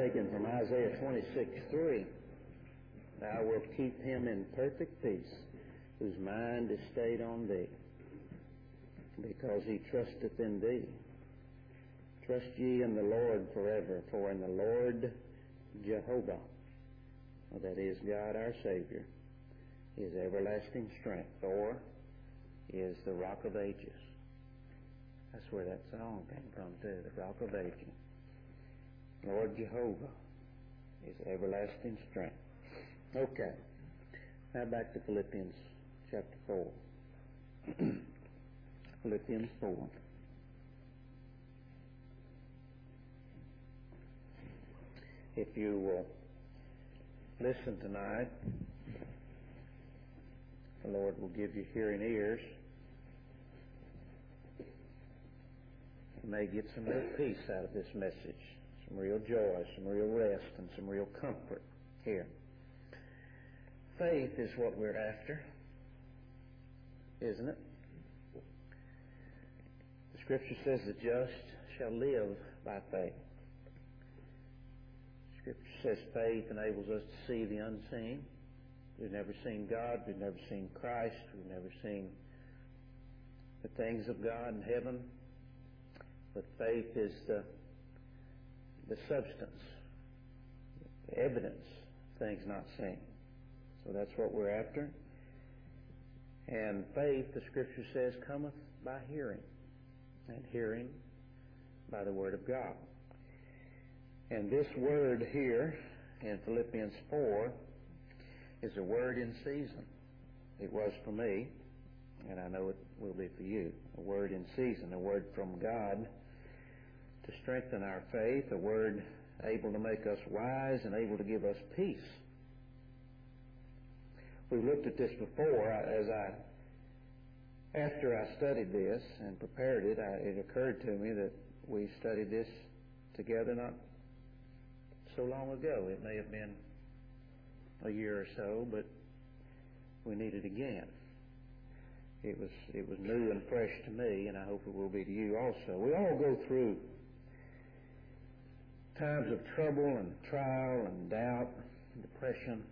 taken from Isaiah 26:3. Thou wilt keep him in perfect peace, whose mind is stayed on thee, because he trusteth in thee. Trust ye in the Lord forever, for in the Lord Jehovah, that is God our Savior, is everlasting strength, or is the Rock of Ages. That's where that song came from too, the Rock of Ages. Lord Jehovah is everlasting strength. Okay. Now back to Philippians chapter 4. Philippians 4. If you will listen tonight, the Lord will give you hearing ears. You may get some real peace out of this message, some real joy, some real rest, and some real comfort here. Faith is what we're after, isn't it? The Scripture says the just shall live by faith. Scripture says faith enables us to see the unseen. We've never seen God. We've never seen Christ. We've never seen the things of God in heaven. But faith is the substance, the evidence of things not seen. So that's what we're after. And faith, the Scripture says, cometh by hearing, and hearing by the Word of God. And this word here in Philippians 4 is a word in season. It was for me, and I know it will be for you. A word in season, a word from God to strengthen our faith, a word able to make us wise and able to give us peace. We've looked at this before. After I studied this and prepared it, it occurred to me that we studied this together not so long ago. It may have been a year or so, but we need it again. It was new and fresh to me, and I hope it will be to you also. We all go through times of trouble and trial and doubt, depression,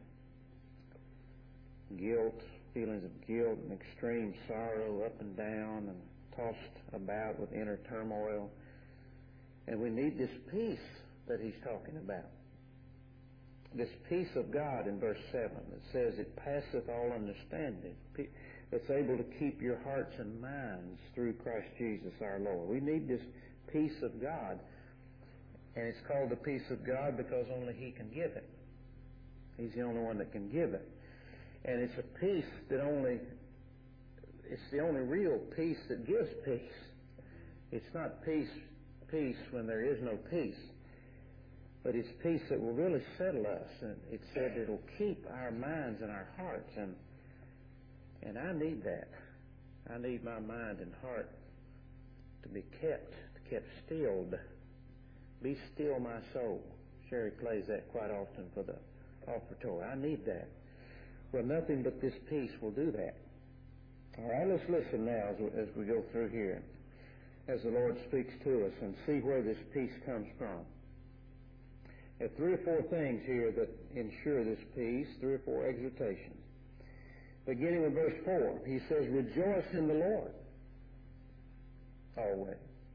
guilt, feelings of guilt and extreme sorrow, up and down and tossed about with inner turmoil. And we need this peace that he's talking about. This peace of God in verse 7 that says it passeth all understanding. That's able to keep your hearts and minds through Christ Jesus our Lord. We need this peace of God. And it's called the peace of God because only he can give it. He's the only one that can give it. And it's a peace that it's the only real peace that gives peace. It's not peace when there is no peace. But it's peace that will really settle us. And it said it'll keep our minds and our hearts. And I need that. I need my mind and heart to be kept stilled. Be still my soul. Sherry plays that quite often for the offertory. I need that. Well, nothing but this peace will do that. All right, let's listen now as we go through here, as the Lord speaks to us, and see where this peace comes from. There are 3 or 4 things here that ensure this peace, 3 or 4 exhortations. Beginning with verse 4, he says, rejoice in the Lord always.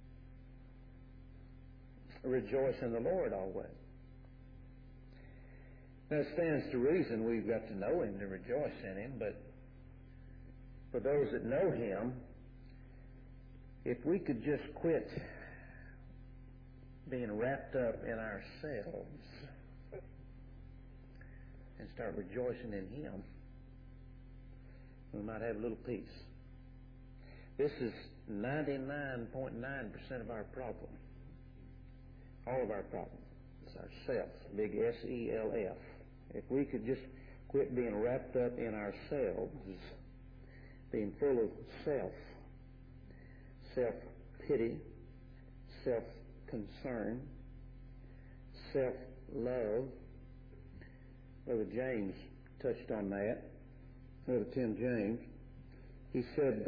Rejoice in the Lord always. Now, it stands to reason we've got to know him to rejoice in him, but for those that know him, if we could just quit being wrapped up in ourselves and start rejoicing in him, we might have a little peace. This is 99.9% of our problem. All of our problem. It's ourself, big S-E-L-F. If we could just quit being wrapped up in ourselves, being full of self-pity, self-concern, self-love. Brother James touched on that. Brother Tim James. He said,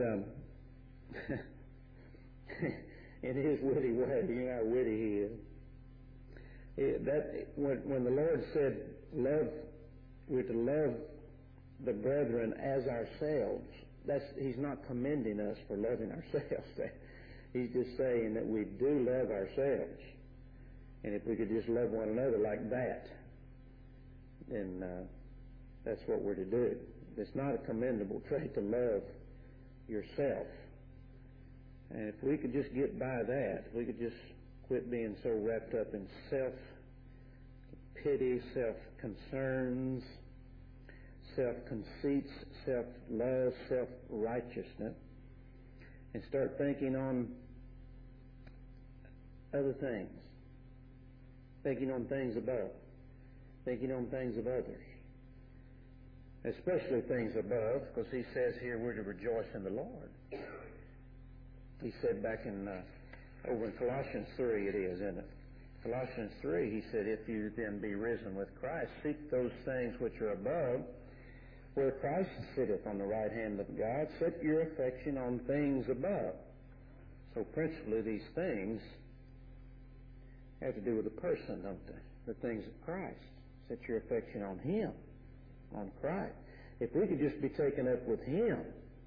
in his witty way, you know how witty he is, When the Lord said, we're to love the brethren as ourselves, He's not commending us for loving ourselves. He's just saying that we do love ourselves. And if we could just love one another like that, then that's what we're to do. It's not a commendable trait to love yourself. And if we could just get by that, if we could just quit being so wrapped up in self-pity, self-concerns, self-conceits, self-love, self-righteousness, and start thinking on other things, thinking on things above, thinking on things of others, especially things above, because he says here we're to rejoice in the Lord. He said back in over in Colossians 3 it is, isn't it? Colossians 3, he said, if you then be risen with Christ, seek those things which are above, where Christ sitteth on the right hand of God. Set your affection on things above. So principally these things have to do with the person, don't they? The things of Christ. Set your affection on Him, on Christ. If we could just be taken up with Him,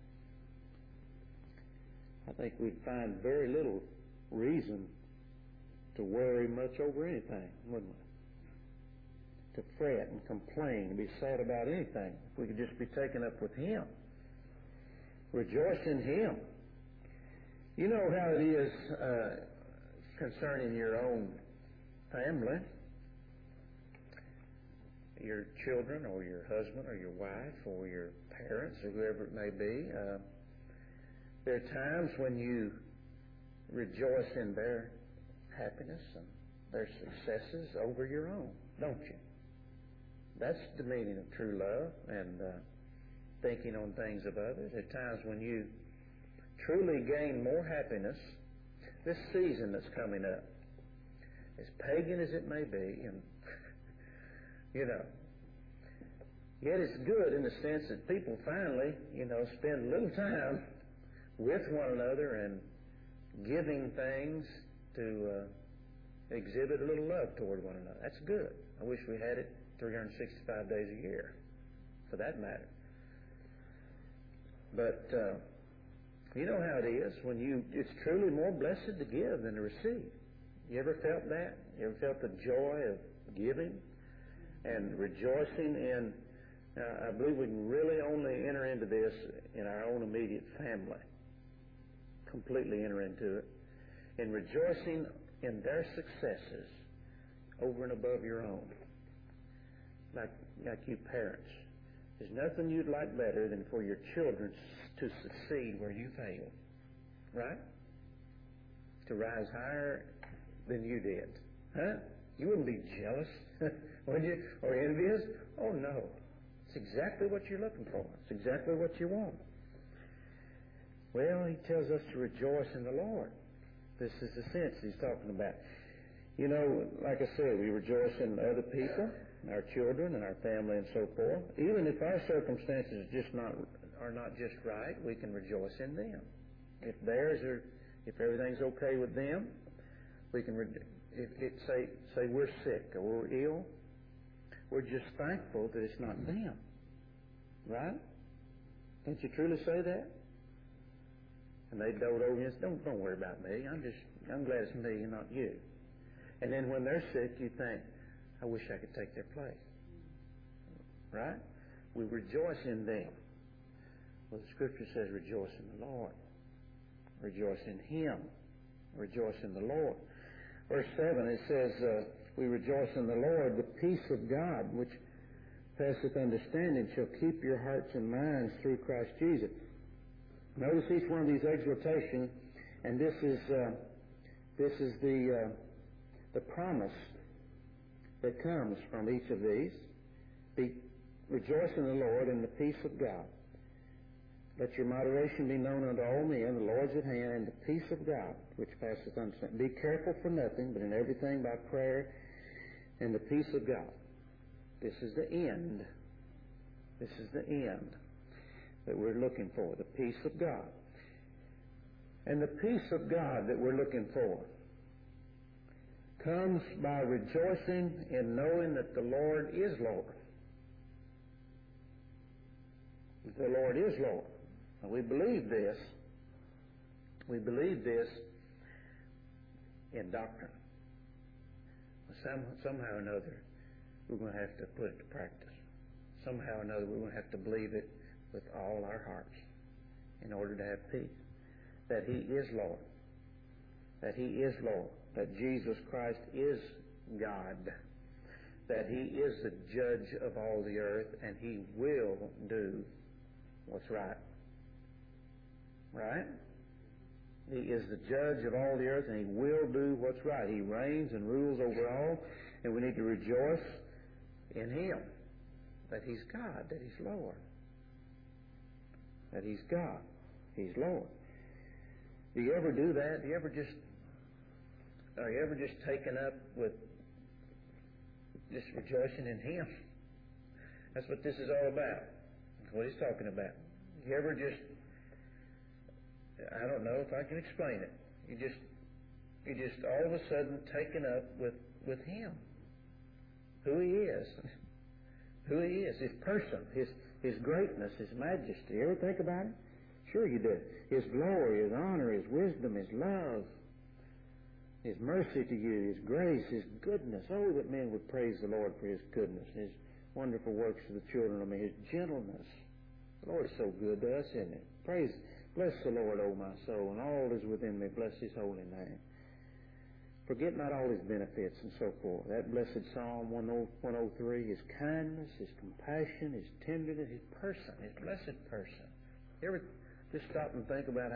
I think we'd find very little reason to worry much over anything, wouldn't we? To fret and complain and be sad about anything. If we could just be taken up with Him. Rejoice in Him. You know how it is concerning your own family, your children or your husband or your wife or your parents or whoever it may be. There are times when you rejoice in their happiness and their successes over your own, don't you? That's the meaning of true love and thinking on things of others. There are times when you truly gain more happiness. This season that's coming up, as pagan as it may be, and yet it's good in the sense that people finally, spend a little time with one another and giving things to exhibit a little love toward one another. That's good. I wish we had it 365 days a year, for that matter. But you know how it is when it's truly more blessed to give than to receive. You ever felt that? You ever felt the joy of giving and rejoicing in? I believe we can really only enter into this in our own immediate family. Completely enter into it. In rejoicing in their successes over and above your own. Like you parents. There's nothing you'd like better than for your children to succeed where you failed. Right? To rise higher than you did. Huh? You wouldn't be jealous, would you? Or envious? Oh, no. It's exactly what you're looking for. It's exactly what you want. Well, he tells us to rejoice in the Lord. This is the sense he's talking about. Like I said, we rejoice in other people, our children and our family and so forth. Even if our circumstances are not just right, we can rejoice in them. If everything's okay with them, we can say we're sick or we're ill, we're just thankful that it's not them. Right? Can't you truly say that? And they dote over you and say, don't worry about me. I'm glad it's me and not you. And then when they're sick, you think, I wish I could take their place. Right? We rejoice in them. Well, the Scripture says rejoice in the Lord. Rejoice in Him. Rejoice in the Lord. Verse 7, it says, we rejoice in the Lord. The peace of God, which passeth understanding, shall keep your hearts and minds through Christ Jesus. Notice each one of these exhortations, and this is the promise that comes from each of these. Rejoice in the Lord and the peace of God. Let your moderation be known unto all men, the Lord's at hand, and the peace of God, which passeth understanding. Be careful for nothing, but in everything by prayer and the peace of God. This is the end. This is the end that we're looking for, the peace of God. And the peace of God that we're looking for comes by rejoicing in knowing that the Lord is Lord. The Lord is Lord. And we believe this. We believe this in doctrine. Somehow or another, we're going to have to put it to practice. Somehow or another, we're going to have to believe it with all our hearts in order to have peace. That He is Lord. That He is Lord. That Jesus Christ is God. That He is the judge of all the earth, and He will do what's right. Right? He is the judge of all the earth, and He will do what's right. He reigns and rules over all, and we need to rejoice in Him. That He's God, that He's Lord. That He's God, He's Lord. Do you ever do that? Are you ever just taken up with just rejoicing in Him? That's what this is all about. That's what He's talking about. You ever just, I don't know if I can explain it. You just all of a sudden taken up with Him. Who He is. Who He is. His person. His greatness. His majesty. You ever think about it? Sure you do. His glory, His honor, His wisdom, His love, His mercy to you, His grace, His goodness. Oh, that men would praise the Lord for His goodness, His wonderful works to the children of men, His gentleness. The Lord is so good to us, isn't He? Bless the Lord, O my soul, and all that is within me. Bless His holy name. Forget not all His benefits and so forth. That blessed Psalm 103, His kindness, His compassion, His tenderness, His person, His blessed person. You ever just stop and think about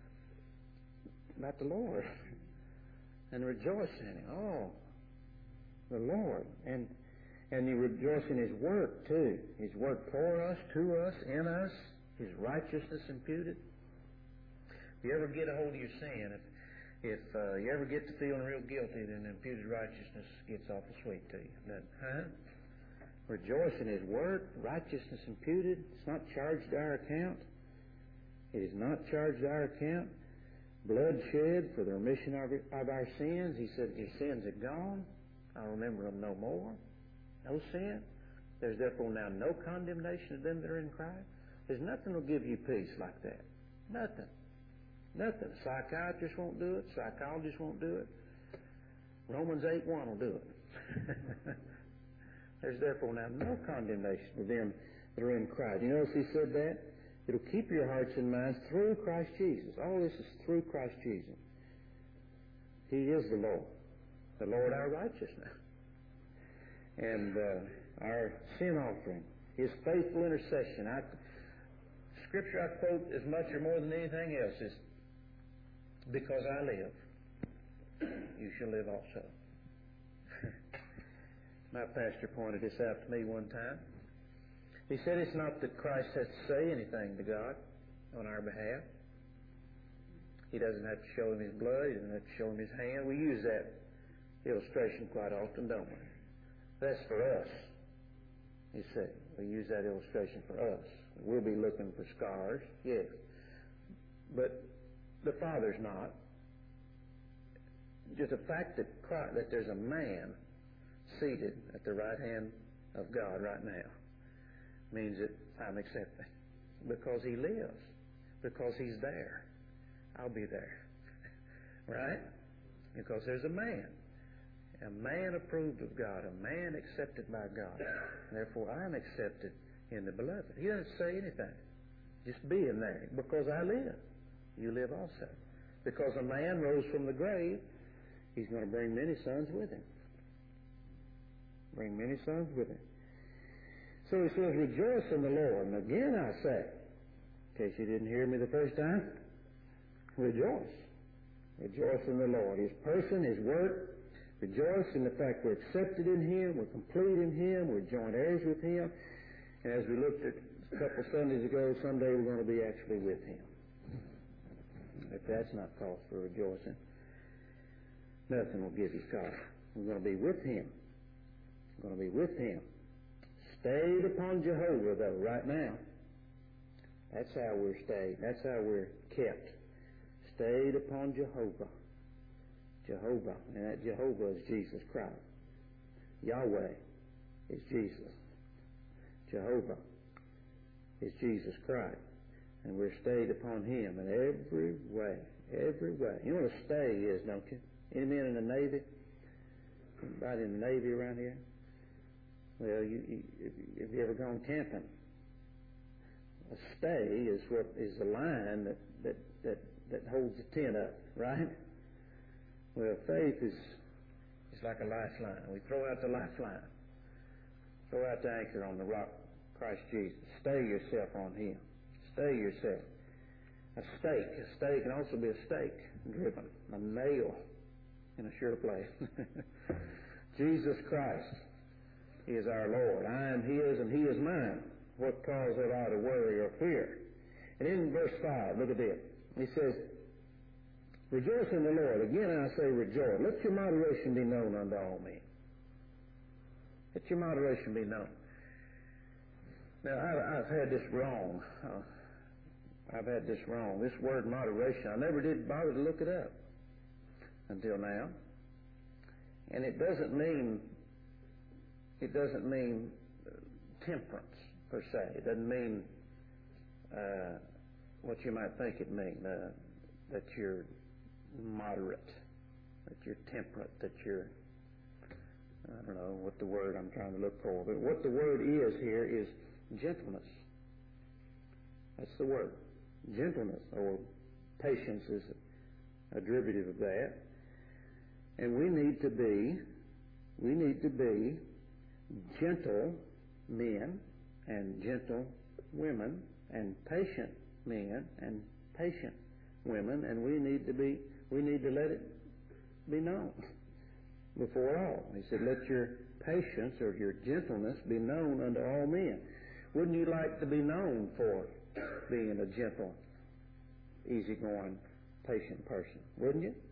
the Lord and rejoice in Him? Oh, the Lord. And you rejoice in His work too. His work for us, to us, in us, His righteousness imputed. If you ever get a hold of your sin, if you ever get to feeling real guilty, then imputed righteousness gets awful sweet to you. Rejoice in His work, righteousness imputed. It's not charged to our account. It is not charged to our account. Blood shed for the remission of our sins. He said, your sins are gone. I'll remember them no more. No sin. There's therefore now no condemnation of them that are in Christ. There's nothing will give you peace like that. Nothing. Nothing. A psychiatrist won't do it. Psychologist won't do it. Romans 8:1 will do it. There's therefore now no condemnation for them that are in Christ. You notice he said that? It'll keep your hearts and minds through Christ Jesus. All this is through Christ Jesus. He is the Lord our righteousness. And our sin offering, His faithful intercession. Scripture I quote as much or more than anything else is, because I live, you shall live also. My pastor pointed this out to me one time. He said it's not that Christ has to say anything to God on our behalf. He doesn't have to show Him His blood. He doesn't have to show Him His hand. We use that illustration quite often, don't we? That's for us. You see, we use that illustration for us. We'll be looking for scars, yes. But the Father's not. Just the fact that there's a man seated at the right hand of God right now means that I'm accepting. Because He lives. Because He's there. I'll be there. Right? Because there's a man approved of God, a man accepted by God. Therefore, I'm accepted in the beloved. He doesn't say anything. Just being there. Because I live. You live also. Because a man rose from the grave, He's going to bring many sons with Him. Bring many sons with Him. So He says, rejoice in the Lord. And again I say, in case you didn't hear me the first time, rejoice. Rejoice in the Lord. His person, His work. Rejoice in the fact we're accepted in Him, we're complete in Him, we're joint heirs with Him. And as we looked at a couple Sundays ago, someday we're going to be actually with Him. If that's not cause for rejoicing, nothing will give you cause. We're going to be with Him. We're going to be with Him. Stayed upon Jehovah, though, right now. That's how we're stayed. That's how we're kept. Stayed upon Jehovah. Jehovah, and that Jehovah is Jesus Christ. Yahweh is Jesus. Jehovah is Jesus Christ. And we're stayed upon Him in every way. Every way. You know what a stay is, don't you? Any men in the Navy? Anybody in the Navy around here? Well, have you ever gone camping? A stay is what is the line that holds the tent up, right? Well, faith is like a lifeline. We throw out the lifeline. Throw out the anchor on the rock, Christ Jesus. Stay yourself on Him. Stay yourself. A stake can also be a stake driven, a nail in a sure place. Jesus Christ is our Lord. I am His and He is mine. What cause have I to worry or fear? And in verse 5, look at this. He says, rejoice in the Lord. Again I say rejoice. Let your moderation be known unto all men. Let your moderation be known. Now, I've had this wrong. This word moderation, I never did bother to look it up until now. And it doesn't mean temperance per se. It doesn't mean what you might think it means, that you're moderate, that you're temperate, that you're, I don't know what the word I'm trying to look for. But what the word is here is gentleness. That's the word. Gentleness, or patience is a derivative of that. And we need to be gentle men and gentle women, and patient men and patient women, and we need to let it be known before all. He said, let your patience or your gentleness be known unto all men. Wouldn't you like to be known for being a gentle, easygoing, patient person? Wouldn't you?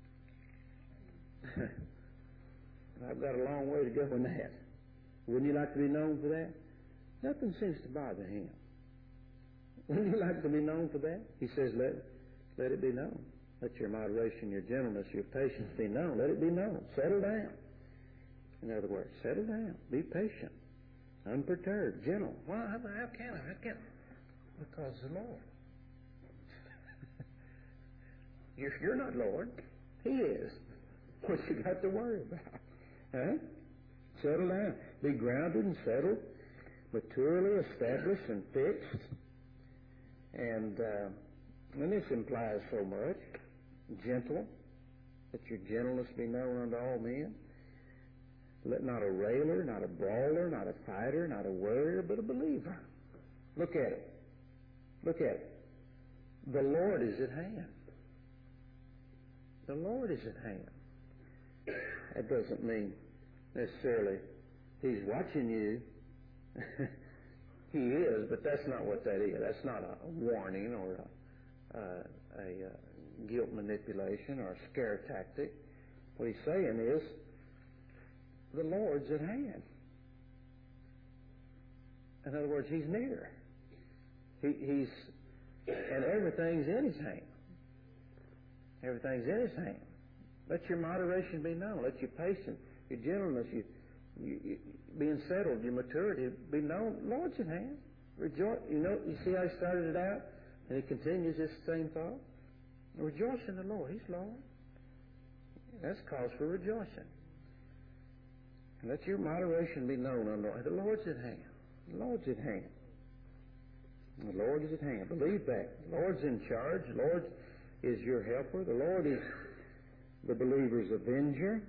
I've got a long way to go in that. Wouldn't you like to be known for that? Nothing seems to bother Him. Wouldn't you like to be known for that? He says, let it be known. Let your moderation, your gentleness, your patience be known. Let it be known. Settle down. In other words, settle down. Be patient. Unperturbed. Gentle. Well, how can I? Because the Lord. You're not Lord. He is. What you got to worry about? Huh? Settle down. Be grounded and settled, maturely established and fixed. And this implies so much. Gentle. Let your gentleness be known unto all men. Let not a railer, not a brawler, not a fighter, not a worrier, but a believer. Look at it. Look at it. The Lord is at hand. The Lord is at hand. That doesn't mean necessarily He's watching you. He is, but that's not what that is. That's not a warning or a guilt manipulation or a scare tactic. What He's saying is, the Lord's at hand. In other words, He's near. And everything's in His hand. Everything's in His hand. Let your moderation be known. Let your patience, your gentleness, you being settled, your maturity be known. Lord's at hand. Rejoice. You see how He started it out? And He continues this same thought. Rejoice in the Lord. He's Lord. That's cause for rejoicing. And let your moderation be known unto the Lord's at hand. The Lord's at hand. The Lord is at hand. Believe that. The Lord's in charge. The Lord is your helper. The Lord is the believer's avenger.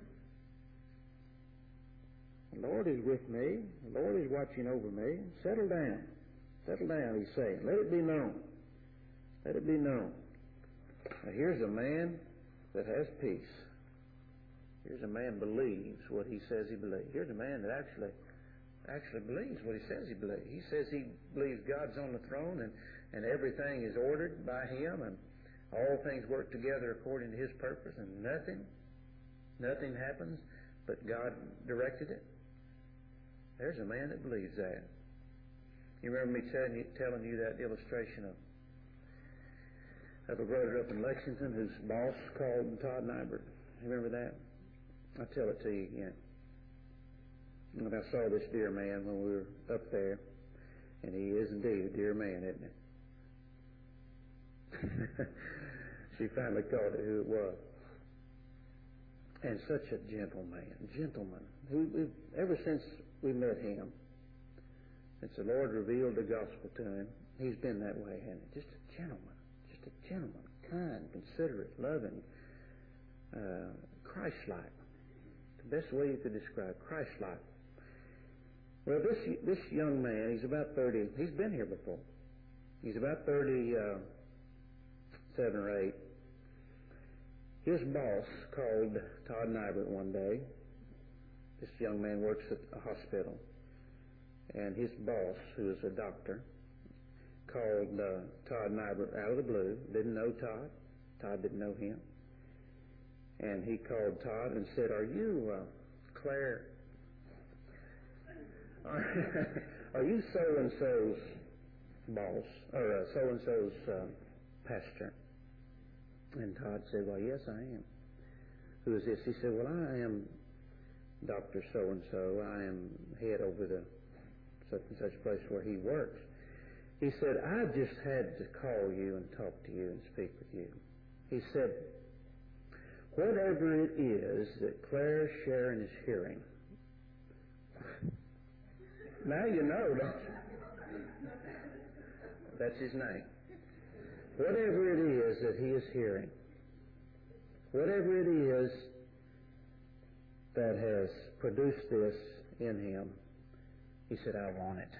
The Lord is with me. The Lord is watching over me. Settle down. Settle down, He's saying. Let it be known. Let it be known. Now here's a man that has peace. Here's a man believes what he says he believes. Here's a man that actually believes what he says he believes. He says he believes God's on the throne and everything is ordered by Him and all things work together according to His purpose and nothing happens but God directed it. There's a man that believes that. You remember me telling you that illustration of a brother up in Lexington whose boss called Todd Nybert Remember that? I'll tell it to you again. When I saw this dear man when we were up there, and he is indeed a dear man, isn't he? She finally called it who it was. And such a gentleman. Ever since we met him, since the Lord revealed the gospel to him, he's been that way, hasn't he? Just a gentleman, kind, considerate, loving, Christ-like. The best way you could describe Christ-like. Well, this young man, he's about 30. He's been here before. He's about 37 or 8. His boss called Todd Nybert one day. This young man works at a hospital. And his boss, who is a doctor, called Todd Nybert out of the blue. Didn't know Todd. Todd didn't know him. And he called Todd and said, "Are you Claire? Are you so-and-so's boss, or so-and-so's pastor?" And Todd said, "Well, yes, I am." "Who is this?" He said, "Well, I am Dr. So-and-so. I am head over the such and such place where he works." He said, "I just had to call you and talk to you and speak with you." He said, "Whatever it is that Claire Sharon is hearing," now you know, don't you? That's his name. "Whatever it is that he is hearing, whatever it is that has produced this in him," he said, "I want it."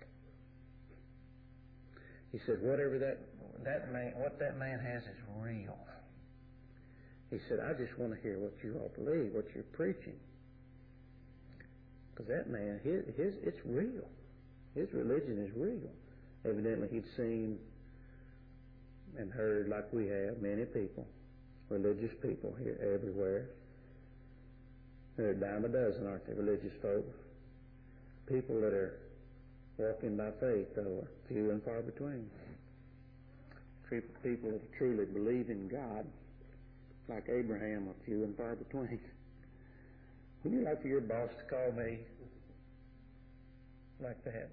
He said, "Whatever what that man has is real." He said, "I just want to hear what you all believe, what you're preaching. Because that man, it's real. His religion is real." Evidently, he'd seen and heard, like we have, many people, religious people here everywhere. They're a dime a dozen, aren't they, religious folk? People that are walking by faith, though, are few and far between. People that truly believe in God, like Abraham, are few and far between. Would you like for your boss to call me like that?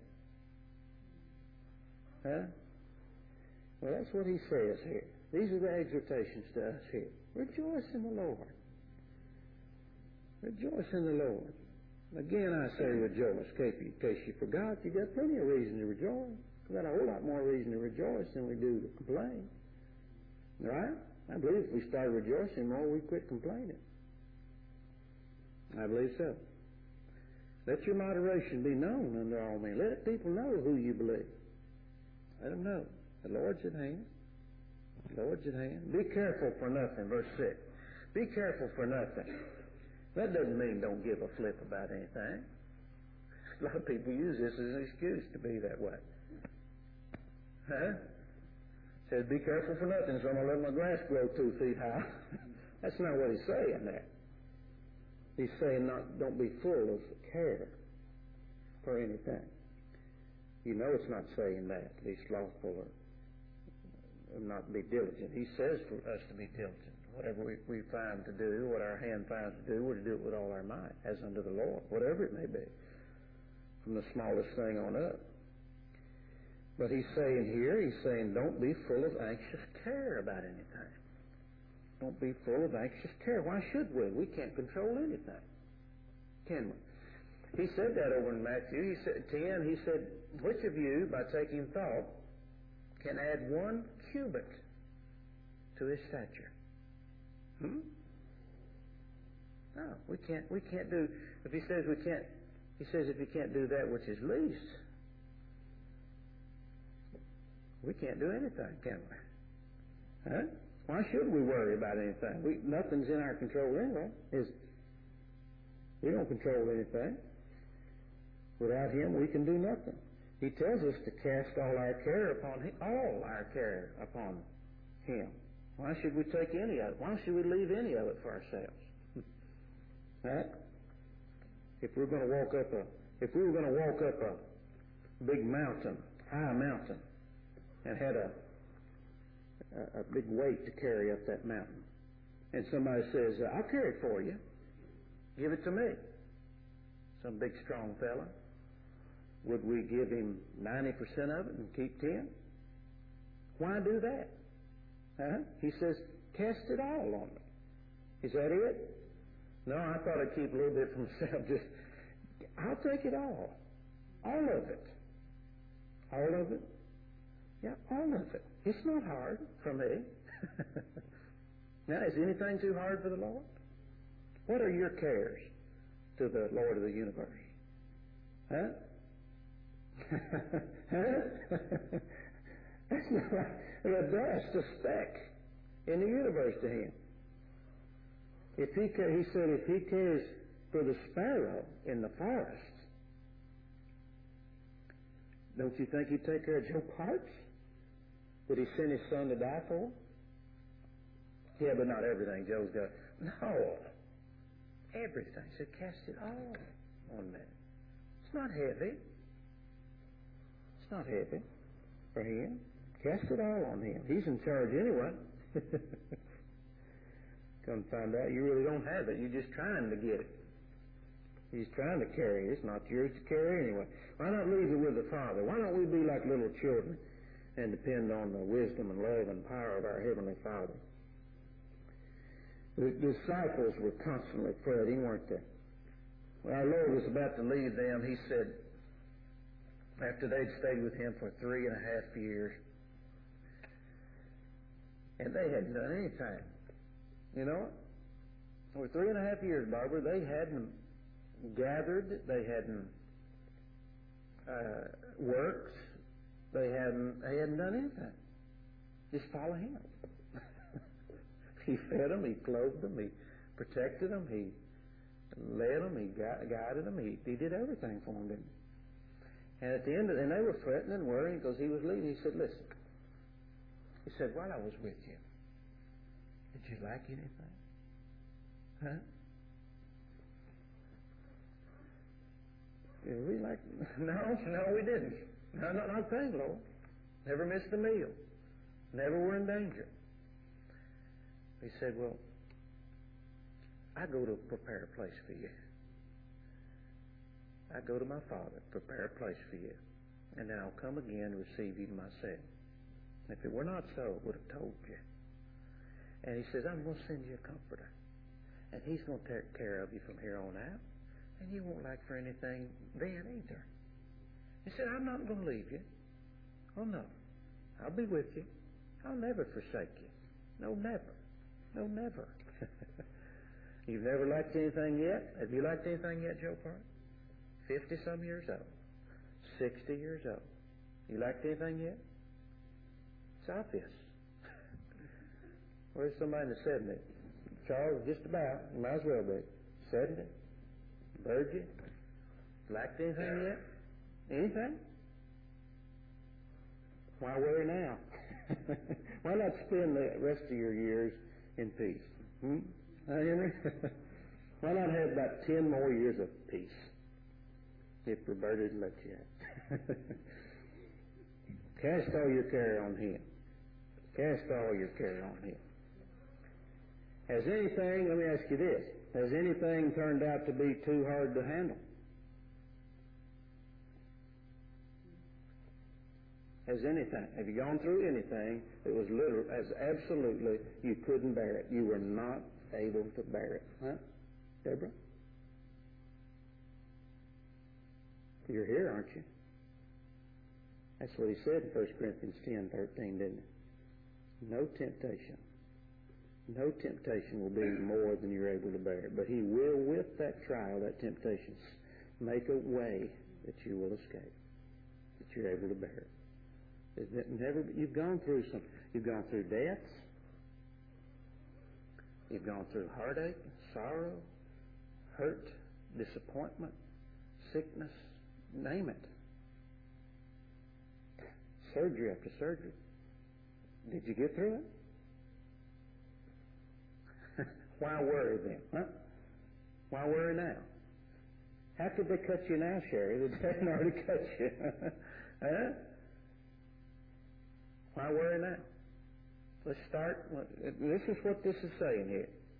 Huh? Well, that's what he says here. These are the exhortations to us here. Rejoice in the Lord. Rejoice in the Lord. Again, I say rejoice. In case you forgot, you got plenty of reason to rejoice. We've got a whole lot more reason to rejoice than we do to complain. Right? I believe if we start rejoicing more, we quit complaining. I believe so. Let your moderation be known unto all men. Let people know who you believe. Let them know. The Lord's at hand. The Lord's at hand. Be careful for nothing, verse 6. Be careful for nothing. That doesn't mean don't give a flip about anything. A lot of people use this as an excuse to be that way. Huh? Says, be careful for nothing, so I'm going to let my grass grow 2 feet high. That's not what he's saying there. He's saying don't be full of care for anything. You know it's not saying that, to be slothful or not be diligent. He says for us to be diligent. Whatever we find to do, what our hand finds to do, we're to do it with all our might, as unto the Lord, whatever it may be, from the smallest thing on up. But he's saying don't be full of anxious care about anything. Don't be full of anxious care. Why should we? We can't control anything, can we? He said that over in Matthew. He said 10. He said, which of you, by taking thought, can add 1 cubit to his stature? No, we can't do. If he says we can't, he says if you can't do that which is least, we can't do anything, can we? Huh? Why should we worry about anything? Nothing's in our control anyway. We don't control anything. Without him, we can do nothing. He tells us to cast all our care upon him, all our care upon him. Why should we take any of it? Why should we leave any of it for ourselves? Huh? If we were going to walk up a big mountain, high mountain, and had a big weight to carry up that mountain, and somebody says, I'll carry it for you. Give it to me. Some big strong fella. Would we give him 90% of it and keep 10? Why do that? Huh? He says, cast it all on me. Is that it? No, I thought I'd keep a little bit for myself. Just, I'll take it all. All of it. All of it? Yeah, all of it. It's not hard for me. Now, is anything too hard for the Lord? What are your cares to the Lord of the universe? Huh? Huh? That's not like a dust, a speck in the universe to him. He said, if he cares for the sparrow in the forest, don't you think he'd take care of Joe Parks? Did he send his son to die for? Yeah, but not everything Joe's got. No. Everything. He said, cast it all on me. It's not heavy. It's not heavy for him. Cast it all on him. He's in charge anyway. Come find out you really don't have it. You're just trying to get it. He's trying to carry it. It's not yours to carry anyway. Why not leave it with the Father? Why don't we be like little children and depend on the wisdom and love and power of our Heavenly Father? The disciples were constantly fretting, weren't they? When our Lord was about to leave them, He said, after they'd stayed with Him for 3.5 years, and they hadn't done anything. You know, for 3.5 years, Barbara, they hadn't gathered, they hadn't worked, they hadn't done anything. Just follow Him. He fed them, He clothed them, He protected them, He led them, He guided them, He did everything for them, didn't He? And at the end of it, and they were fretting and worrying because He was leaving. He said, listen. He said, while I was with you, did you lack anything? Huh? Did we lack? No, we didn't. No, not a thing, Lord. Never missed a meal. Never were in danger. He said, well, I go to prepare a place for you. I go to my Father, prepare a place for you, and then I'll come again to receive you to myself. If it were not so, I would have told you. And He says, I'm going to send you a comforter, and He's going to take care of you from here on out, and you won't lack for anything then either. He said, I'm not going to leave you. Oh, no. I'll be with you. I'll never forsake you. No, never. No, never. You've never lacked anything yet? Have you lacked anything yet, Joe Park? 50-some years old. 60 years old. You lacked anything yet? It's obvious. Where's somebody in the 70s? Charles, just about. You might as well be. 70? Virgin? Lacked anything yet? Anything? Why worry now? Why not spend the rest of your years in peace? Henry? Why not have about 10 more years of peace? If Roberta let you have. Cast all your care on Him. Cast all your care on Him. Has anything, let me ask you this, has anything turned out to be too hard to handle? Has anything? Have you gone through anything that was literally, as absolutely, you couldn't bear it? You were not able to bear it. Huh? Deborah? You're here, aren't you? That's what He said in 1 Corinthians 10:13, didn't He? No temptation. No temptation will be more than you're able to bear. But He will, with that trial, that temptation, make a way that you will escape, that you're able to bear it. You've gone through deaths. You've gone through heartache, sorrow, hurt, disappointment, sickness, name it. Surgery after surgery. Did you get through it? Why worry then? Huh? Why worry now? How could they cut you now, Sherry? They didn't already cut you. Huh? Why worry now? Let's start. This is what this is saying here.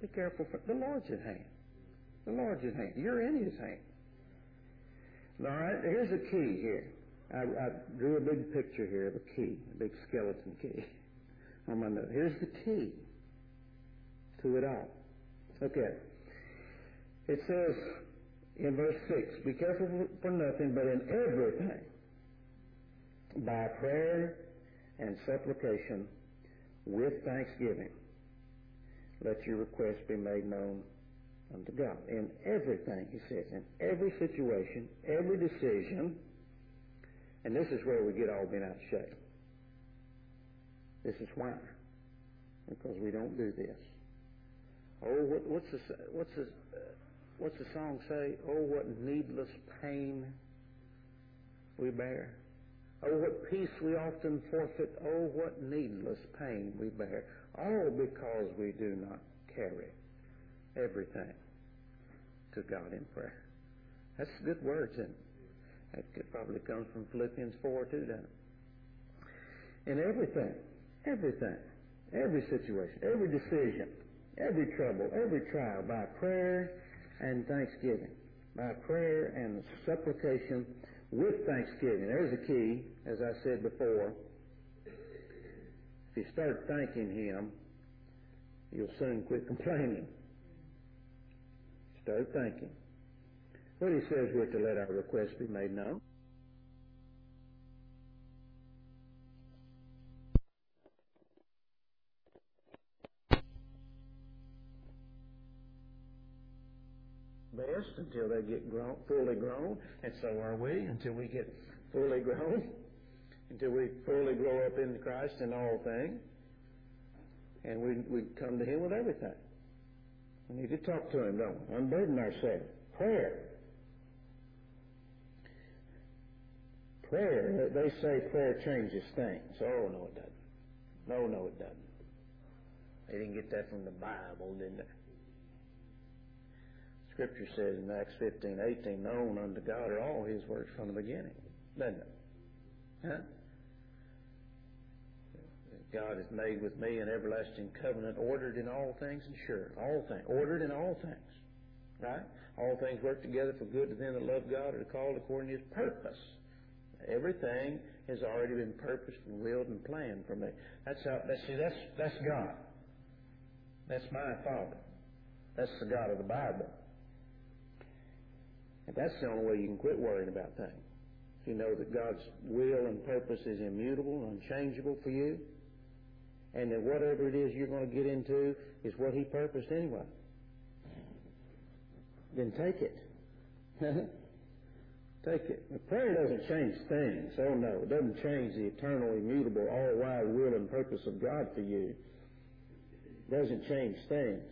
Be careful. The Lord's at hand. The Lord's at hand. You're in His hand. All right, here's a key here. I drew a big picture here of a key, a big skeleton key on my note. Here's the key to it all. Okay. It says in verse 6, be careful for nothing, but in everything, by prayer and supplication, with thanksgiving, let your requests be made known unto God. In everything, he says, in every situation, every decision, and this is where we get all bent out of shape. This is why. Because we don't do this. Oh, what's the song say? Oh, what needless pain we bear. Oh, what peace we often forfeit. Oh, what needless pain we bear. All because we do not carry everything to God in prayer. That's good words, isn't it? That could probably come from Philippians 4 too, doesn't it? In everything, every situation, every decision, every trouble, every trial, by prayer and thanksgiving, by prayer and supplication with thanksgiving. There's the key, as I said before. If you start thanking Him, you'll soon quit complaining. Start thanking. What He says, we're to let our requests be made known. Best until they get fully grown, and so are we until we get fully grown, until we fully grow up in Christ in all things, and we come to Him with everything. We need to talk to Him, don't we? Unburden ourselves. Prayer. Prayer. They say prayer changes things. Oh, no, it doesn't. No, it doesn't. They didn't get that from the Bible, didn't they? Scripture says in Acts 15:18, known unto God are all His works from the beginning. Doesn't it? Huh? God has made with me an everlasting covenant, ordered in all things and sure. All things. Ordered in all things. Right? All things work together for good to them that love God, are called according to His purpose. Everything has already been purposed and willed and planned for me. That's God. That's my Father. That's the God of the Bible. And that's the only way you can quit worrying about things. You know that God's will and purpose is immutable, unchangeable for you, and that whatever it is you're going to get into is what He purposed anyway. Then take it. Take it. Now, prayer doesn't change things. Oh no, it doesn't change the eternal, immutable, all-wise will and purpose of God for you. It doesn't change things.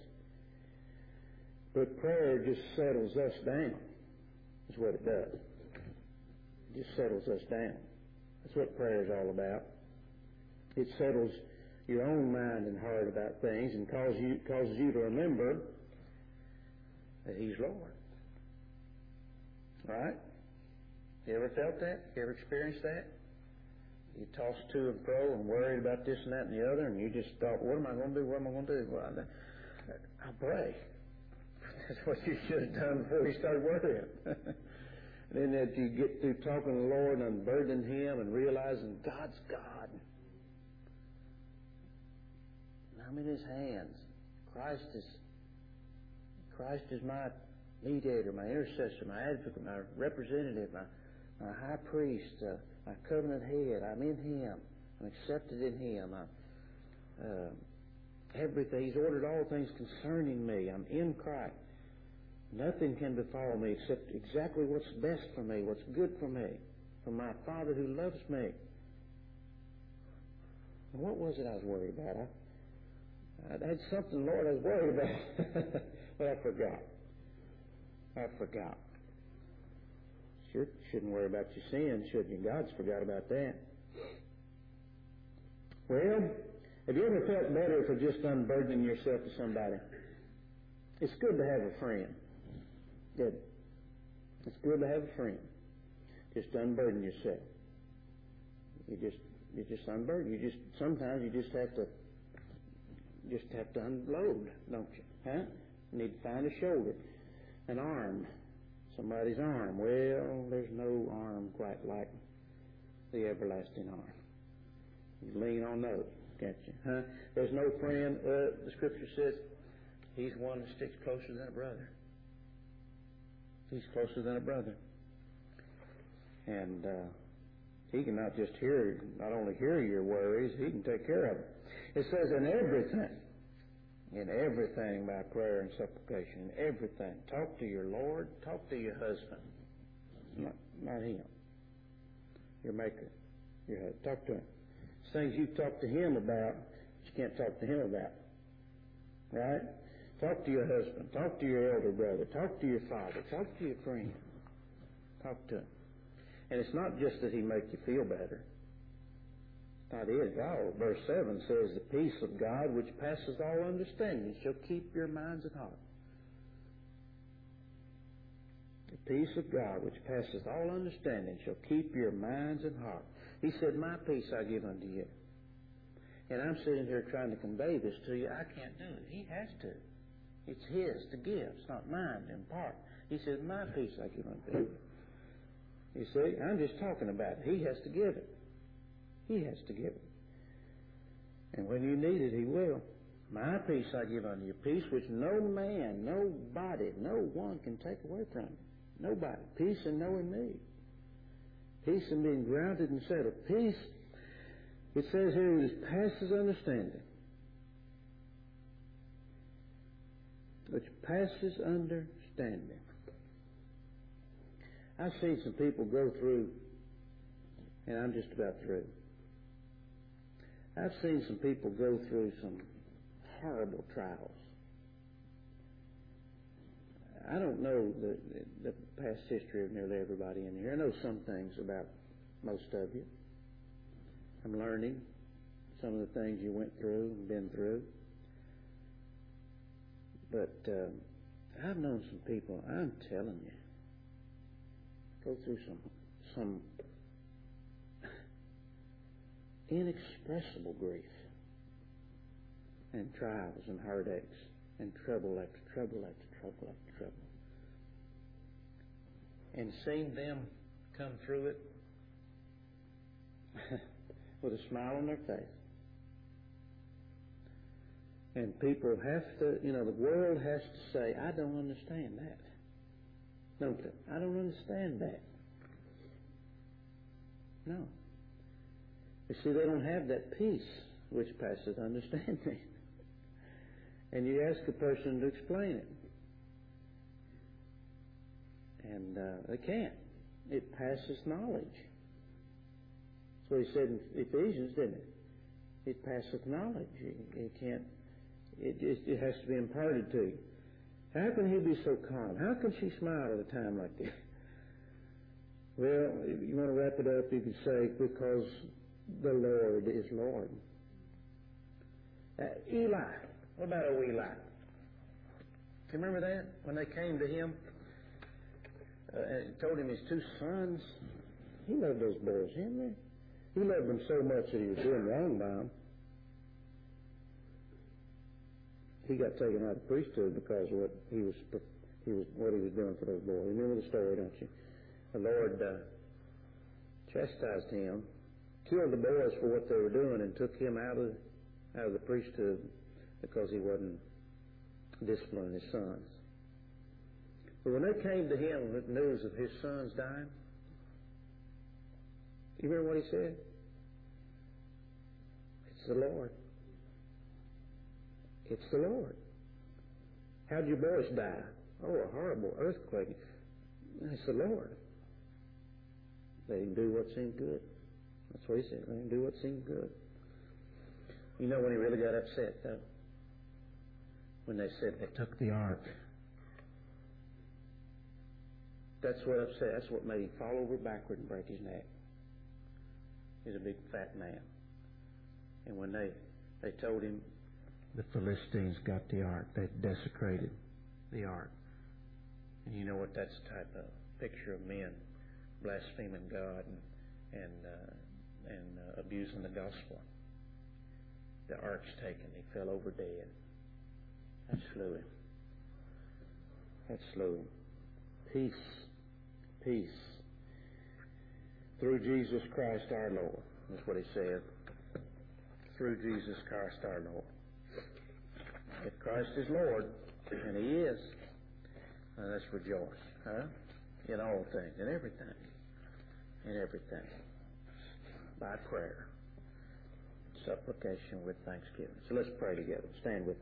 But prayer just settles us down. Is what it does. It just settles us down. That's what prayer is all about. It settles your own mind and heart about things and causes you to remember that He's Lord. Right? You ever felt that? You ever experienced that? You toss to and fro and worried about this and that and the other, and you just thought, what am I going to do? What am I going to do? Well, I'll pray. That's what you should have done before you started worrying. And then as you get through talking to the Lord and unburdening Him and realizing God's God. And I'm in His hands. Christ is my mediator, my intercessor, my advocate, my representative, my high priest, my covenant head. I'm in Him. I'm accepted in Him. Everything. He's ordered all things concerning me. I'm in Christ. Nothing can befall me except exactly what's best for me, what's good for me, from my Father who loves me. And what was it I was worried about? I had something, Lord, I was worried about. But I forgot. Sure, shouldn't worry about your sin, should you? God's forgot about that. Well, have you ever felt better for just unburdening yourself to somebody? It's good to have a friend. Good. It's good to have a friend. Just unburden yourself. You just unburden. Sometimes you just have to unload, don't you? Huh? You need to find a shoulder, an arm, somebody's arm. Well, there's no arm quite like the everlasting arm. You lean on those, can't you? Huh? There's no friend. The Scripture says he's one that sticks closer than a brother. He's closer than a brother. And he can not only hear your worries, he can take care of them. It says in everything by prayer and supplication, in everything. Talk to your Lord, talk to your husband. Not him. Your Maker. Your husband. Talk to him. It's things you talk to him about, but you can't talk to him about. Right? Talk to your husband. Talk to your elder brother. Talk to your father. Talk to your friend. Talk to him. And it's not just that he make you feel better. Not it at all. Verse 7 says, the peace of God which passes all understanding shall keep your minds and heart. The peace of God which passes all understanding shall keep your minds and heart. He said, my peace I give unto you. And I'm sitting here trying to convey this to you. I can't do it. He has to. It's his to give. It's not mine to impart. He said, my peace I give unto you. You see, I'm just talking about it. He has to give it. He has to give it. And when you need it, he will. My peace I give unto you. Peace which no man, nobody, no one can take away from you. Nobody. Peace in knowing me. Peace in being grounded and settled. Peace, it says here, which passes understanding. Which passes understanding. I've seen some people go through, and I'm just about through. I've seen some people go through some horrible trials. I don't know the past history of nearly everybody in here. I know some things about most of you. I'm learning some of the things you went through and been through. But I've known some people, I'm telling you, go through some inexpressible grief and trials and heartaches and trouble after trouble after trouble after trouble. And seeing them come through it with a smile on their face. And people have to, the world has to say, I don't understand that. Don't they? I don't understand that. No. You see, they don't have that peace which passes understanding. And you ask a person to explain it. And they can't. It passes knowledge. That's what he said in Ephesians, didn't it? It passeth knowledge. You can't. It has to be imparted to you. How can he be so calm? How can she smile at a time like this? Well, if you want to wrap it up, you can say, because the Lord is Lord. Eli. What about old Eli? Do you remember that? When they came to him and told him his two sons, he loved those boys, didn't he? He loved them so much that he was doing wrong by them. He got taken out of the priesthood because of what he was doing for those boys. You remember the story, don't you? The Lord chastised him, killed the boys for what they were doing, and took him out of the priesthood because he wasn't disciplining his sons. But when they came to him with news of his sons dying, you remember what he said? It's the Lord. It's the Lord. How'd your boys die? Oh, a horrible earthquake. It's the Lord. They didn't do what seemed good. That's what he said. They didn't do what seemed good. You know when he really got upset, though? When they said they took the ark. That's what upset. That's what made him fall over backward and break his neck. He's a big fat man. And when they told him the Philistines got the ark, they desecrated the ark. And you know what that's a type of picture of men blaspheming God and abusing the gospel. The ark's taken. He fell over dead. That slew him. That slew him. Peace. Peace. Through Jesus Christ our Lord. That's what he said. Through Jesus Christ our Lord. If Christ is Lord, and he is, let's rejoice. Huh? In all things, in everything. In everything. By prayer. Supplication with thanksgiving. So let's pray together. Stand with me.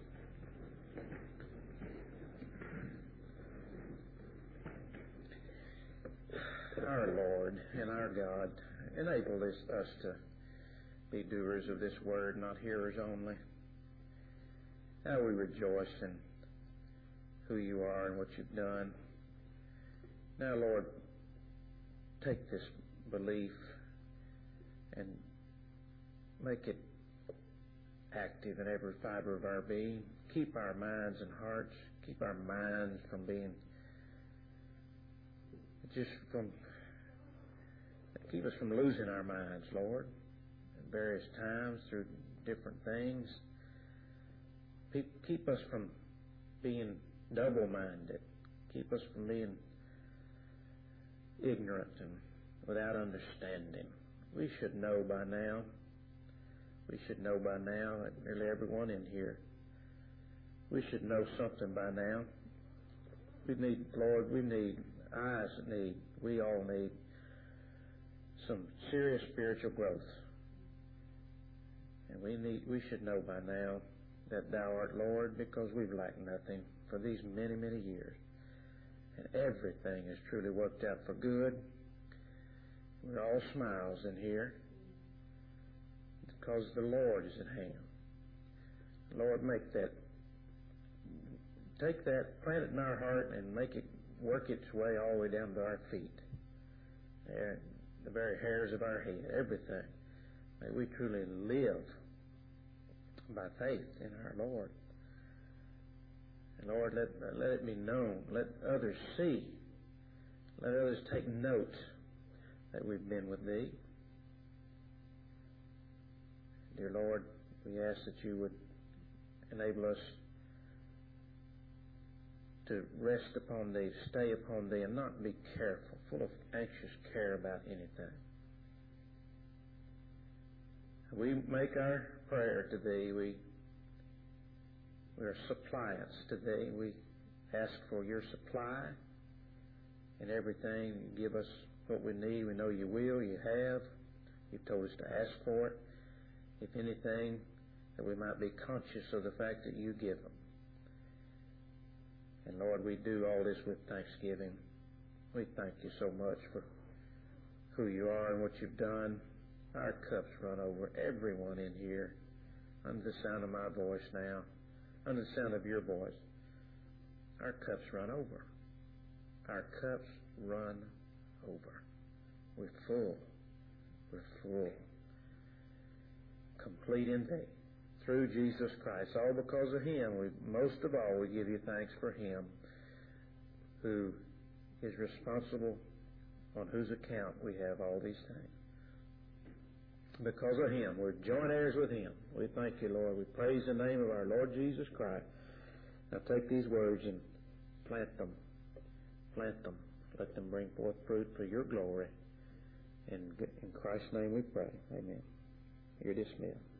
Our Lord and our God, enable us to be doers of this word, not hearers only. Now we rejoice in who you are and what you've done. Now, Lord, take this belief and make it active in every fiber of our being. Keep our minds and hearts, keep our minds from being keep us from losing our minds, Lord, at various times through different things. Keep us from being double-minded. Keep us from being ignorant and without understanding. We should know by now. We should know by now, nearly everyone in here. We should know something by now. We need eyes we all need some serious spiritual growth. And we should know by now that thou art Lord, because we've lacked nothing for these many, many years. And everything has truly worked out for good. We're all smiles in here because the Lord is at hand. Lord, take that, plant it in our heart and make it work its way all the way down to our feet. There, the very hairs of our head, everything. May we truly live by faith in our Lord. And Lord, let it be known. Let others see. Let others take note that we've been with Thee. Dear Lord, we ask that you would enable us to rest upon Thee, stay upon Thee, and not be careful, full of anxious care about anything. We make our prayer to Thee. We are suppliants to Thee. We ask for your supply in everything. You give us what we need. We know you will. You have. You've told us to ask for it. If anything, that we might be conscious of the fact that you give them. And Lord, we do all this with thanksgiving. We thank you so much for who you are and what you've done. Our cups run over, everyone in here, under the sound of my voice now, under the sound of your voice. Our cups run over. Our cups run over. We're full. We're full. Complete in thee. Through Jesus Christ. All because of him. Most of all, we give you thanks for him who is responsible, on whose account we have all these things. Because of him. We're joint heirs with him. We thank you, Lord. We praise the name of our Lord Jesus Christ. Now take these words and plant them. Plant them. Let them bring forth fruit for your glory. In Christ's name we pray. Amen. You're dismissed.